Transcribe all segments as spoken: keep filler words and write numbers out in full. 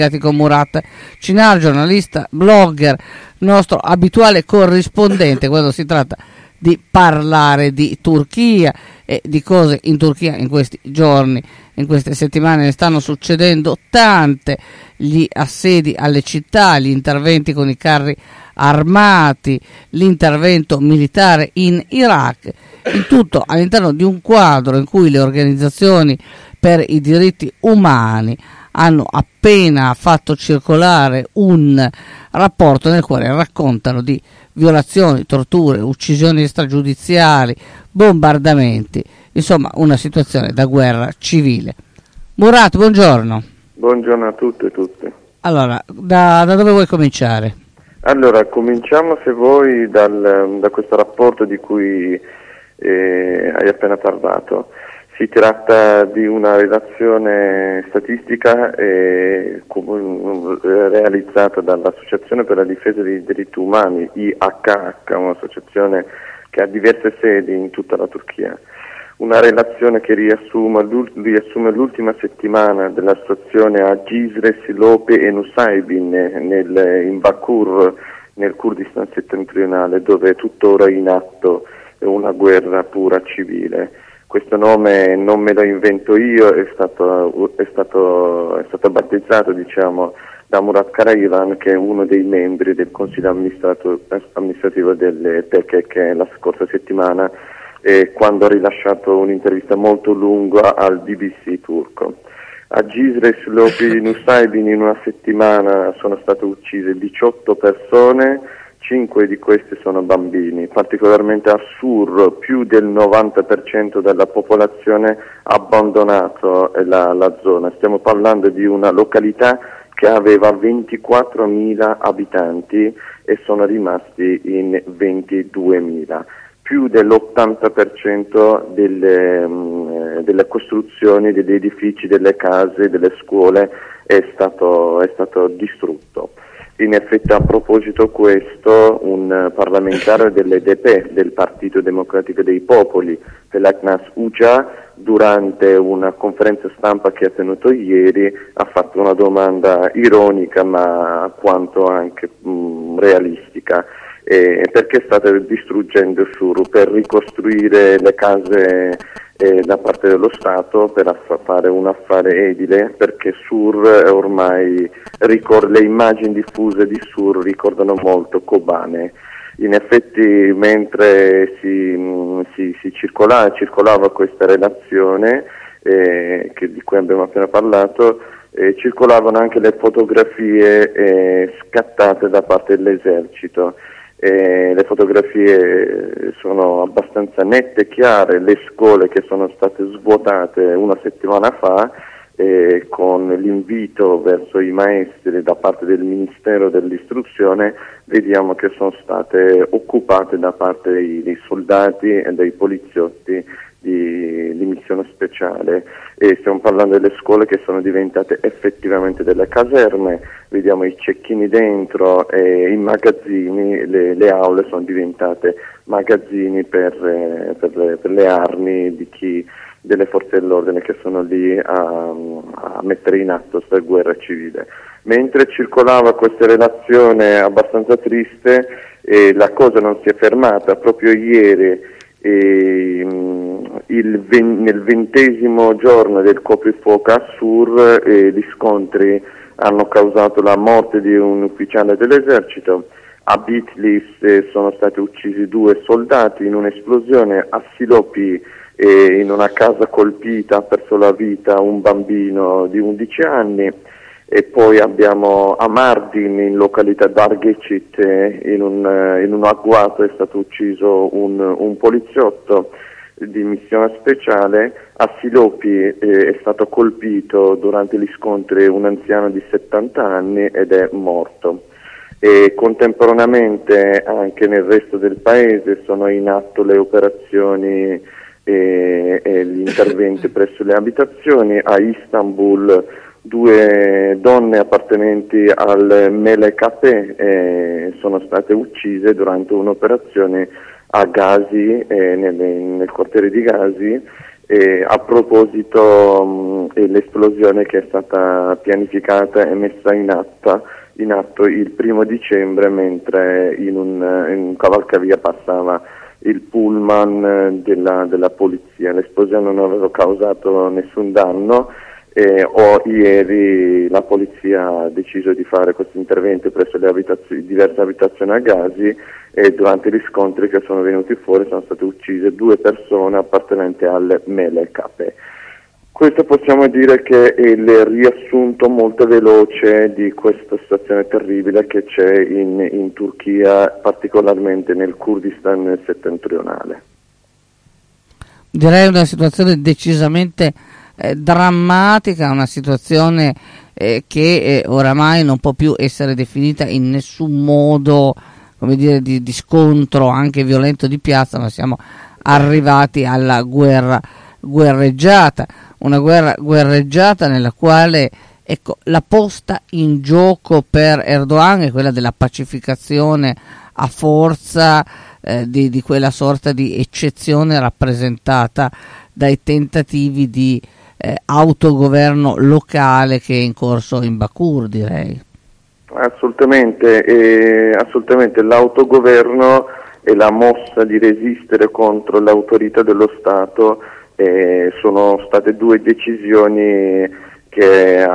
con Murat Cinar, giornalista, blogger, nostro abituale corrispondente quando si tratta di parlare di Turchia e di cose in Turchia in questi giorni, in queste settimane ne stanno succedendo tante, gli assedi alle città, gli interventi con i carri armati, l'intervento militare in Iraq, il tutto all'interno di un quadro in cui le organizzazioni per i diritti umani hanno appena fatto circolare un rapporto nel quale raccontano di violazioni, torture, uccisioni stragiudiziali, bombardamenti, insomma una situazione da guerra civile. Murat, buongiorno. Buongiorno a tutte e tutti. Allora, da, da dove vuoi cominciare? Allora, cominciamo se vuoi dal, da questo rapporto di cui eh, hai appena parlato. Si tratta di una relazione statistica eh, realizzata dall'Associazione per la difesa dei diritti umani, I H H, un'associazione che ha diverse sedi in tutta la Turchia. Una relazione che riassume, riassume l'ultima settimana della situazione a Cizre, Silopi e Nusaybin nel, in Bakur, nel Kurdistan settentrionale, dove è tuttora in atto una guerra pura civile. Questo nome non me lo invento io, è stato, è stato, è stato battezzato diciamo, da Murat Karayilan, che è uno dei membri del Consiglio amministrativo del P K K la scorsa settimana, eh, quando ha rilasciato un'intervista molto lunga al B B C turco. A Cizre, Silopi, Nusaybin in una settimana sono state uccise diciotto persone, cinque di questi sono bambini, particolarmente a Sur più del novanta per cento della popolazione ha abbandonato la, la zona. Stiamo parlando di una località che aveva ventiquattromila abitanti e sono rimasti in ventiduemila. Più dell'ottanta per cento delle, mh, delle costruzioni, degli edifici, delle case, delle scuole è stato, è stato distrutto. In effetti, a proposito questo, un parlamentare dell'E D P, del Partito Democratico dei Popoli, Felaknas Uca, durante una conferenza stampa che ha tenuto ieri, ha fatto una domanda ironica ma quanto anche mh, realistica. Eh, perché state distruggendo Sur? Per ricostruire le case eh, da parte dello Stato, per aff- fare un affare edile, perché Sur è ormai ricor- le immagini diffuse di Sur ricordano molto Kobane. In effetti, mentre si, mh, si, si circolava, circolava questa relazione eh, che, di cui abbiamo appena parlato, eh, circolavano anche le fotografie eh, scattate da parte dell'esercito. Eh, le fotografie sono abbastanza nette e chiare, le scuole che sono state svuotate una settimana fa eh, con l'invito verso i maestri da parte del Ministero dell'Istruzione, vediamo che sono state occupate da parte dei, dei soldati e dei poliziotti di, di missione speciale, e stiamo parlando delle scuole che sono diventate effettivamente delle caserme, vediamo i cecchini dentro e i magazzini, le, le aule sono diventate magazzini per, eh, per, le, per le armi di chi, delle forze dell'ordine che sono lì a, a mettere in atto questa guerra civile. Mentre circolava questa relazione abbastanza triste, eh, la cosa non si è fermata. Proprio ieri, eh, il ven- nel ventesimo giorno del coprifuoco a Sur, eh, gli scontri hanno causato la morte di un ufficiale dell'esercito. A Bitlis eh, sono stati uccisi due soldati in un'esplosione. A Silopi, eh, in una casa colpita, ha perso la vita un bambino di undici anni. E poi abbiamo a Mardin, in località Darghecit, in un, in un agguato è stato ucciso un, un poliziotto di missione speciale. A Silopi eh, è stato colpito durante gli scontri un anziano di settanta anni ed è morto. E contemporaneamente anche nel resto del paese sono in atto le operazioni e, e gli interventi presso le abitazioni. A Istanbul due donne appartenenti al M L K P eh, sono state uccise durante un'operazione a Gazi, eh, nel, nel quartiere di Gazi, eh, a proposito mh, dell'esplosione che è stata pianificata e messa in atto, in atto il primo dicembre mentre in un, in un cavalcavia passava il pullman della, della polizia. L'esplosione non aveva causato nessun danno. Eh, o ieri la polizia ha deciso di fare questo intervento presso le abitazioni, diverse abitazioni a Gazi, e durante gli scontri che sono venuti fuori sono state uccise due persone appartenenti alle Melek. Questo possiamo dire che è il riassunto molto veloce di questa situazione terribile che c'è in, in Turchia, particolarmente nel Kurdistan settentrionale. Direi una situazione decisamente eh, drammatica, una situazione eh, che eh, oramai non può più essere definita in nessun modo, come dire, di, di scontro anche violento di piazza, ma siamo arrivati alla guerra guerreggiata, una guerra guerreggiata nella quale, ecco, la posta in gioco per Erdogan è quella della pacificazione a forza eh, di, di quella sorta di eccezione rappresentata dai tentativi di eh, autogoverno locale che è in corso in Bakur, direi. Assolutamente, eh, assolutamente l'autogoverno e la mossa di resistere contro l'autorità dello Stato eh, sono state due decisioni che eh,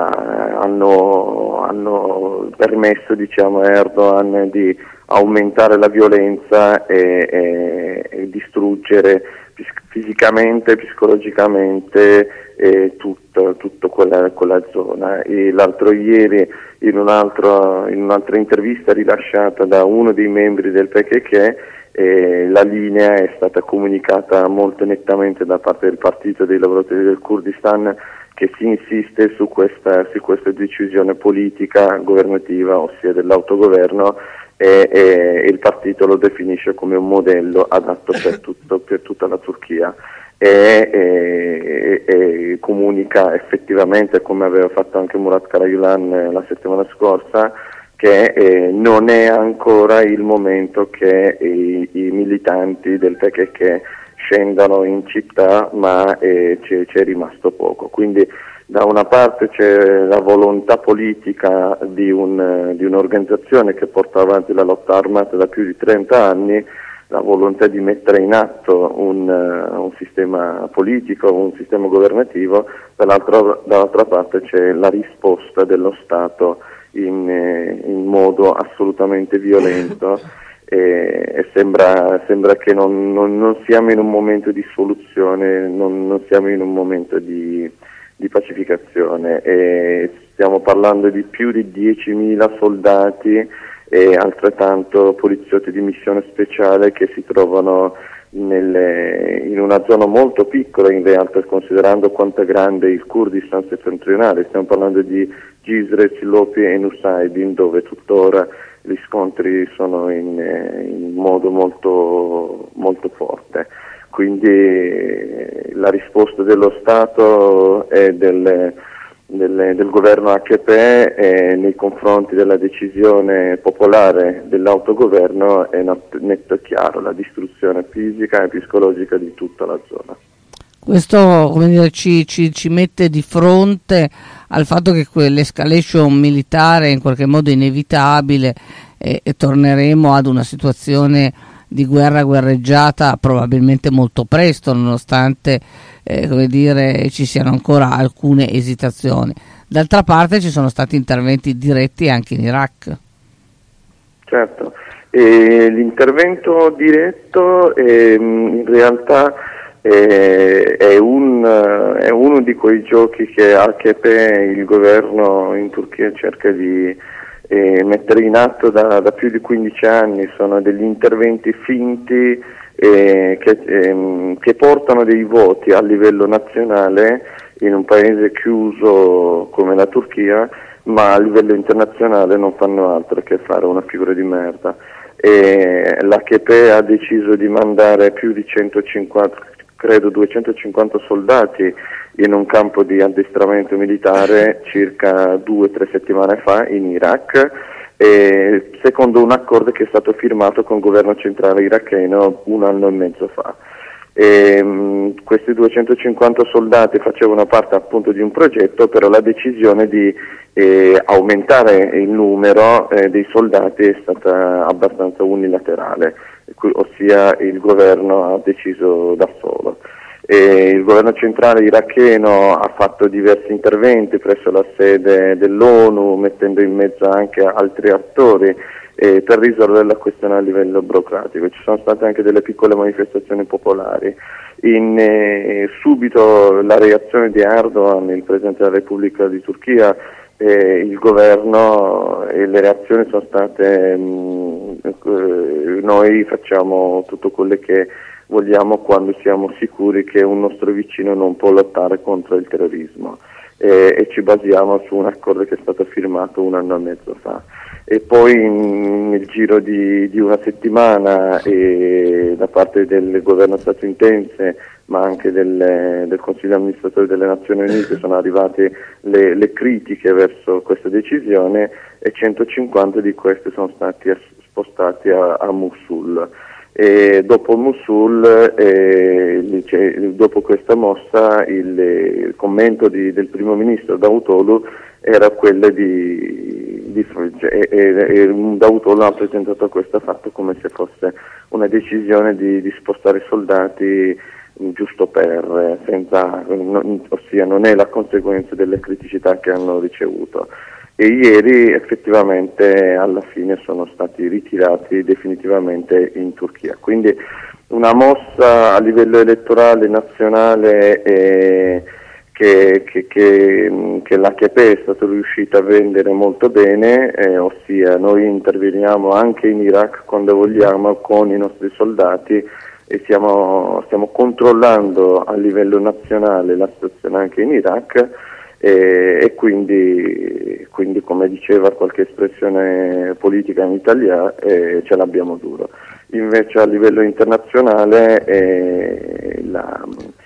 hanno, hanno permesso, diciamo, a Erdogan di aumentare la violenza e, e, e distruggere fisicamente, psicologicamente eh, tutta, tutta quella, quella zona. E l'altro ieri in, un altro, in un'altra intervista rilasciata da uno dei membri del P K K eh, la linea è stata comunicata molto nettamente da parte del Partito dei Lavoratori del Kurdistan, che si insiste su questa, su questa decisione politica governativa, ossia dell'autogoverno, e, e, e il partito lo definisce come un modello adatto per, tutto, per tutta la Turchia e, e, e comunica effettivamente, come aveva fatto anche Murat Karayılan la settimana scorsa, che eh, non è ancora il momento che i, i militanti del P K K scendano in città, ma eh, c'è, c'è rimasto poco. Quindi da una parte c'è la volontà politica di, un, di un'organizzazione che porta avanti la lotta armata da più di trenta anni, la volontà di mettere in atto un, un sistema politico, un sistema governativo, dall'altra, dall'altra parte c'è la risposta dello Stato in, in modo assolutamente violento. E, e sembra, sembra che non, non, non siamo in un momento di soluzione, non, non siamo in un momento di, di pacificazione, e stiamo parlando di più di diecimila soldati e altrettanto poliziotti di missione speciale che si trovano nelle, in una zona molto piccola, in realtà, considerando quanto è grande il Kurdistan settentrionale. Stiamo parlando di Cizre, Silopi e Nusaybin, dove tuttora gli scontri sono in, in modo molto, molto forte. Quindi la risposta dello Stato e del, del, del governo A K P eh, nei confronti della decisione popolare dell'autogoverno è netto e chiaro: la distruzione fisica e psicologica di tutta la zona. Questo, come dire, ci, ci, ci mette di fronte al fatto che l'escalation militare è in qualche modo inevitabile e, e torneremo ad una situazione di guerra guerreggiata probabilmente molto presto, nonostante eh, come dire, ci siano ancora alcune esitazioni. D'altra parte ci sono stati interventi diretti anche in Iraq. Certo, e l'intervento diretto è, in realtà è, è, un, è uno di quei giochi che A K P, il governo in Turchia, cerca di eh, mettere in atto da, da più di quindici anni. Sono degli interventi finti eh, che, eh, che portano dei voti a livello nazionale in un paese chiuso come la Turchia, ma a livello internazionale non fanno altro che fare una figura di merda. E l'A K P ha deciso di mandare più di centocinquanta, credo duecentocinquanta soldati in un campo di addestramento militare circa due o tre settimane fa in Iraq, e secondo un accordo che è stato firmato con il governo centrale iracheno un anno e mezzo fa. E, mh, questi duecentocinquanta soldati facevano parte appunto di un progetto, però la decisione di eh, aumentare il numero eh, dei soldati è stata abbastanza unilaterale, ossia il governo ha deciso da solo. E il governo centrale iracheno ha fatto diversi interventi presso la sede dell'ONU, mettendo in mezzo anche altri attori eh, per risolvere la questione a livello burocratico. Ci sono state anche delle piccole manifestazioni popolari. In, eh, subito la reazione di Erdogan, il Presidente della Repubblica di Turchia, eh, il governo e le reazioni sono state mh, eh, noi facciamo tutto quello che vogliamo quando siamo sicuri che un nostro vicino non può lottare contro il terrorismo e, e ci basiamo su un accordo che è stato firmato un anno e mezzo fa. E poi in, nel giro di, di una settimana e da parte del governo statunitense ma anche del, del Consiglio amministratore delle Nazioni Unite sono arrivate le, le critiche verso questa decisione e centocinquanta di queste sono stati spostati a, a Mosul. E dopo Mosul, eh, dopo questa mossa, il, il commento di, del primo ministro Davutoglu era quello di, di e, e, e Davutoglu ha presentato questo fatto come se fosse una decisione di, di spostare soldati giusto per, senza, non, ossia non è la conseguenza delle criticità che hanno ricevuto. E ieri effettivamente alla fine sono stati ritirati definitivamente in Turchia. Quindi una mossa a livello elettorale nazionale eh, che, che, che, che l'A K P è stato riuscito a vendere molto bene, eh, ossia noi interveniamo anche in Iraq quando vogliamo con i nostri soldati e stiamo, stiamo controllando a livello nazionale la situazione anche in Iraq. E, e quindi, quindi come diceva qualche espressione politica in Italia eh, ce l'abbiamo duro. Invece a livello internazionale eh, la,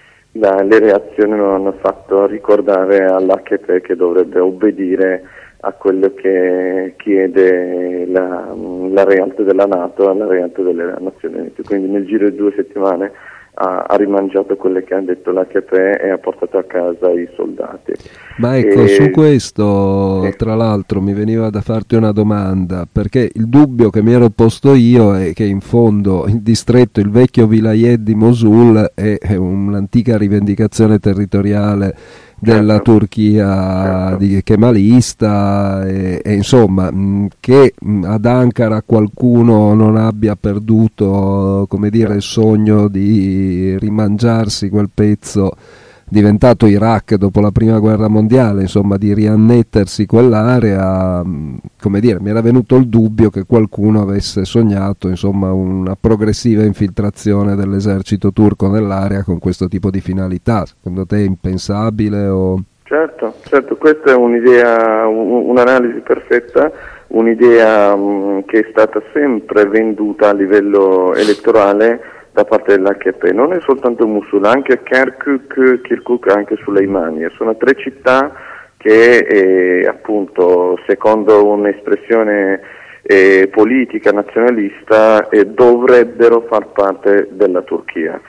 la, le reazioni non hanno fatto ricordare all'A K P che dovrebbe obbedire a quello che chiede la, la realtà della NATO e la realtà delle Nazioni Unite. Quindi nel giro di due settimane ha, ha rimangiato quello che ha detto l'A K P e ha portato a casa i soldati. Ma ecco, e... su questo sì. Tra l'altro mi veniva da farti una domanda, perché il dubbio che mi ero posto io è che in fondo il distretto, il vecchio vilayet di Mosul è, è un'antica rivendicazione territoriale della certo. Turchia certo. di kemalista e, e insomma mh, che mh, ad Ankara qualcuno non abbia perduto, come dire, il sogno di rimangiarsi quel pezzo diventato Iraq dopo la prima guerra mondiale, insomma di riannettersi quell'area, come dire, mi era venuto il dubbio che qualcuno avesse sognato insomma una progressiva infiltrazione dell'esercito turco nell'area con questo tipo di finalità. Secondo te è impensabile o... Certo, certo, questa è un'idea, un'analisi perfetta, un'idea mh, che è stata sempre venduta a livello elettorale da parte dell'A K P. Non è soltanto Mosul, anche Kirkuk, Kirkuk anche Suleimania. Sono tre città che eh, appunto secondo un'espressione eh, politica nazionalista eh, dovrebbero far parte della Turchia.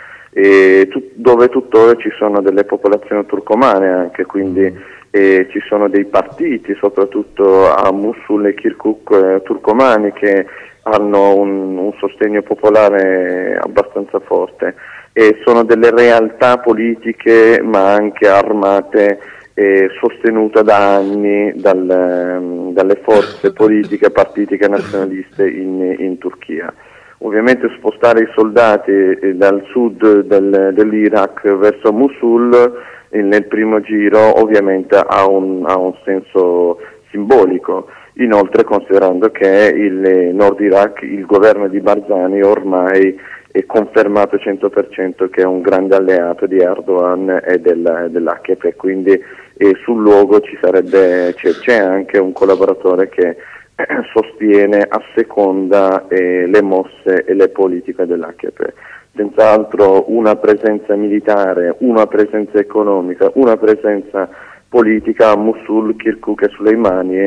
E tu, dove tuttora ci sono delle popolazioni turcomane anche, quindi eh, ci sono dei partiti, soprattutto a Mosul e Kirkuk eh, turcomani che hanno un, un sostegno popolare abbastanza forte e sono delle realtà politiche ma anche armate eh, sostenute da anni dal, dalle forze politiche partitiche nazionaliste in, in Turchia. Ovviamente spostare i soldati dal sud del, dell'Iraq verso Mosul nel primo giro ovviamente ha un, ha un senso simbolico, inoltre considerando che il Nord Iraq, il governo di Barzani ormai è confermato cento per cento che è un grande alleato di Erdogan e del, dell'A K P, quindi eh, sul luogo ci sarebbe, c'è, c'è anche un collaboratore che sostiene a seconda eh, le mosse e le politiche dell'A K P. Senz'altro una presenza militare, una presenza economica, una presenza politica a Mosul, Kirkuk e Suleimanie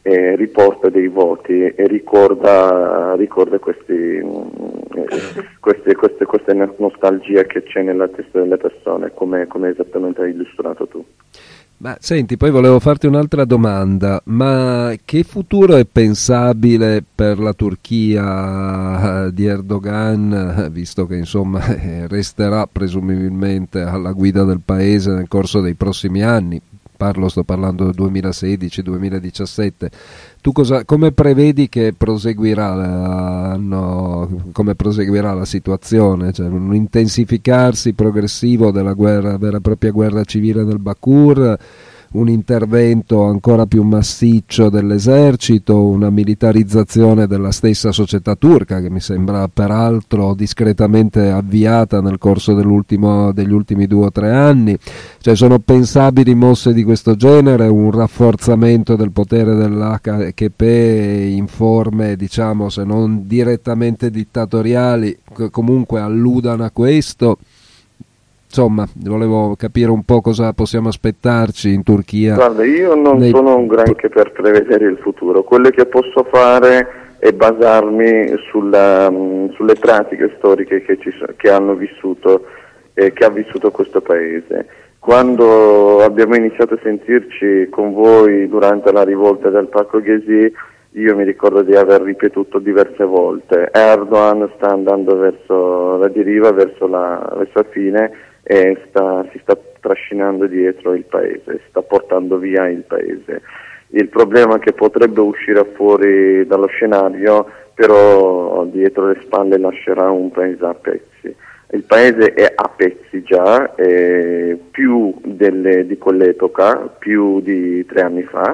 eh, riporta dei voti e ricorda, ricorda questi, eh, queste, queste, queste nostalgia che c'è nella testa delle persone, come, come esattamente hai illustrato tu. Ma senti, poi volevo farti un'altra domanda, ma che futuro è pensabile per la Turchia di Erdogan, visto che insomma resterà presumibilmente alla guida del paese nel corso dei prossimi anni? Parlo, sto parlando del duemilasedici duemiladiciassette. Tu cosa, come prevedi che proseguirà la, no, come proseguirà la situazione? Cioè, un intensificarsi progressivo della guerra, vera e propria guerra civile del Bakur, un intervento ancora più massiccio dell'esercito, una militarizzazione della stessa società turca, che mi sembra peraltro discretamente avviata nel corso dell'ultimo, degli ultimi due o tre anni. Cioè, sono pensabili mosse di questo genere, un rafforzamento del potere dell'H K P in forme, diciamo, se non direttamente dittatoriali, che comunque alludano a questo. Insomma, volevo capire un po' cosa possiamo aspettarci in Turchia. Guarda, io non nei... sono un granché per prevedere il futuro. Quello che posso fare è basarmi sulla, sulle pratiche storiche che, ci, che hanno vissuto, eh, che ha vissuto questo paese. Quando abbiamo iniziato a sentirci con voi durante la rivolta del Parco Gezi, io mi ricordo di aver ripetuto diverse volte: Erdogan sta andando verso la deriva, verso la, verso la fine, e sta, si sta trascinando dietro il paese, sta portando via il paese. Il problema è che potrebbe uscire fuori dallo scenario, però dietro le spalle lascerà un paese a pezzi. Il paese è a pezzi già, eh, più delle, di quell'epoca, più di tre anni fa,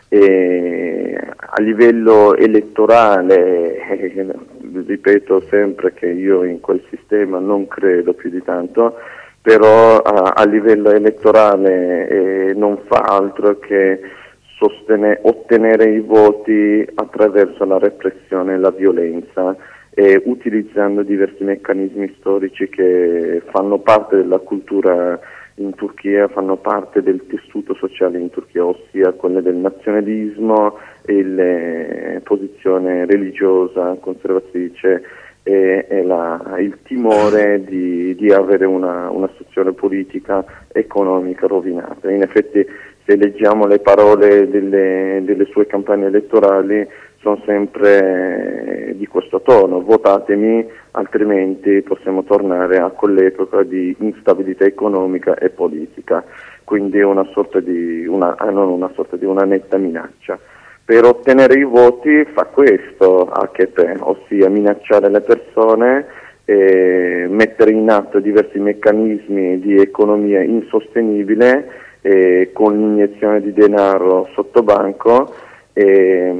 e a livello elettorale, eh, ripeto sempre che io in quel sistema non credo più di tanto, però a, a livello elettorale eh, non fa altro che sostene, ottenere i voti attraverso la repressione e la violenza, eh, utilizzando diversi meccanismi storici che fanno parte della cultura in Turchia, fanno parte del tessuto sociale in Turchia, ossia quelle del nazionalismo, la posizione religiosa conservatrice e, e la, il timore di, di avere una, una situazione politica economica rovinata. In effetti, se leggiamo le parole delle, delle sue campagne elettorali, sono sempre di questo tono: votatemi, altrimenti possiamo tornare a quell'epoca di instabilità economica e politica. Quindi è una sorta di una, non una sorta di una netta minaccia. Per ottenere i voti fa questo H K P, ossia minacciare le persone, e mettere in atto diversi meccanismi di economia insostenibile, e con l'iniezione di denaro sotto banco, e,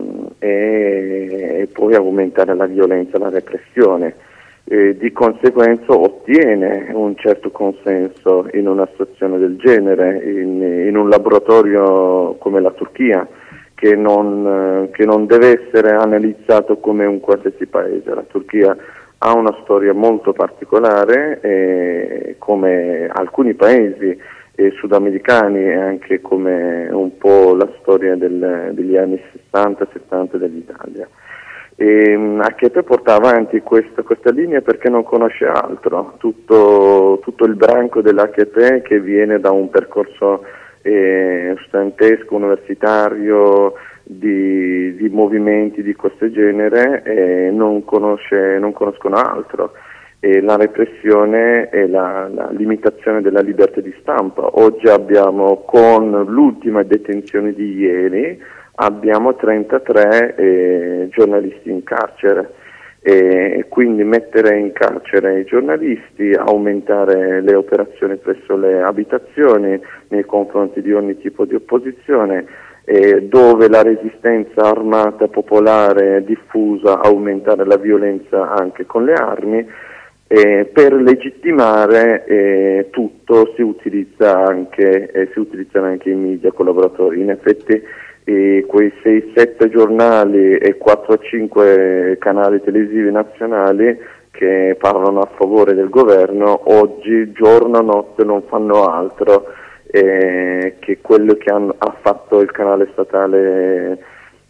e, e poi aumentare la violenza e la repressione. E di conseguenza ottiene un certo consenso in una situazione del genere, in, in un laboratorio come la Turchia, che non, che non deve essere analizzato come un qualsiasi paese. La Turchia ha una storia molto particolare, eh, come alcuni paesi eh, sudamericani, e anche come un po' la storia del, degli anni sessanta settanta dell'Italia. E H K P porta avanti questa, questa linea perché non conosce altro. Tutto, tutto il branco dell'H K P, che viene da un percorso eh, studentesco, universitario, di, di movimenti di questo genere, eh, non, conosce, non conoscono altro. E la repressione e la, la limitazione della libertà di stampa. Oggi abbiamo, con l'ultima detenzione di ieri, abbiamo trentatré eh, giornalisti in carcere, e quindi mettere in carcere i giornalisti, aumentare le operazioni presso le abitazioni nei confronti di ogni tipo di opposizione, eh, dove la resistenza armata popolare è diffusa, aumentare la violenza anche con le armi. Eh, per legittimare eh, tutto si utilizza anche eh, si utilizzano anche i media collaboratori. In effetti eh, quei sei sette giornali e quattro cinque canali televisivi nazionali che parlano a favore del governo oggi giorno e notte non fanno altro eh, che quello che hanno, ha fatto il canale statale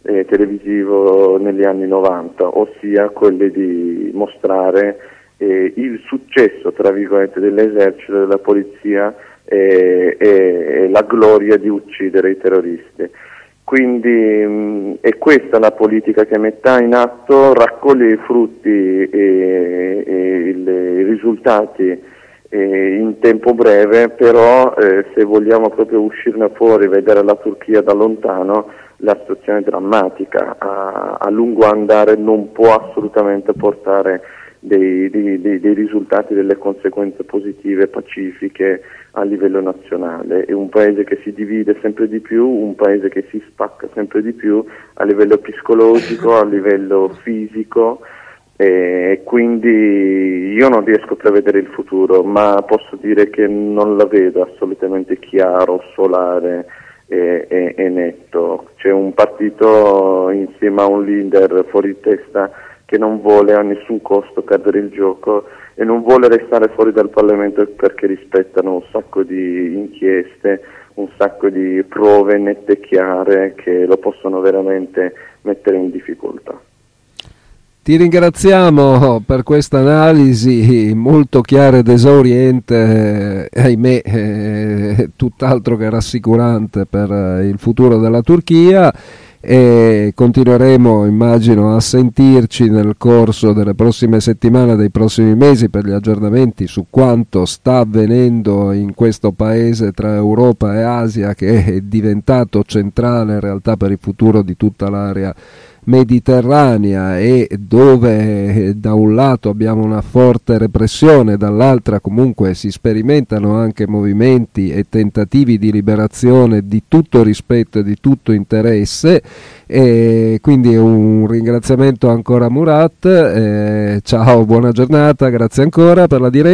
eh, televisivo negli anni novanta, ossia quelle di mostrare eh, il successo, tra virgolette, dell'esercito, della polizia e, e, e la gloria di uccidere i terroristi. Quindi mh, è questa la politica che metta in atto, raccoglie i frutti e, e il, i risultati eh, in tempo breve, però eh, se vogliamo proprio uscirne fuori, vedere la Turchia da lontano, la situazione è drammatica, a, a lungo andare non può assolutamente portare dei, dei, dei, dei risultati, delle conseguenze positive, pacifiche a livello nazionale. È un paese che si divide sempre di più, un paese che si spacca sempre di più a livello psicologico, a livello fisico, e quindi io non riesco a prevedere il futuro, ma posso dire che non la vedo assolutamente chiaro, solare e, e, e netto. C'è un partito insieme a un leader fuori testa che non vuole a nessun costo perdere il gioco e non vuole restare fuori dal Parlamento perché rispettano un sacco di inchieste, un sacco di prove nette e chiare che lo possono veramente mettere in difficoltà. Ti ringraziamo per questa analisi molto chiara ed esauriente, eh, ahimè eh, tutt'altro che rassicurante per eh, il futuro della Turchia, e continueremo, immagino, a sentirci nel corso delle prossime settimane, dei prossimi mesi, per gli aggiornamenti su quanto sta avvenendo in questo paese tra Europa e Asia, che è diventato centrale in realtà per il futuro di tutta l'area mediterranea, e dove da un lato abbiamo una forte repressione, dall'altra comunque si sperimentano anche movimenti e tentativi di liberazione di tutto rispetto e di tutto interesse. E quindi un ringraziamento ancora a Murat, eh, ciao, buona giornata, grazie ancora per la diretta.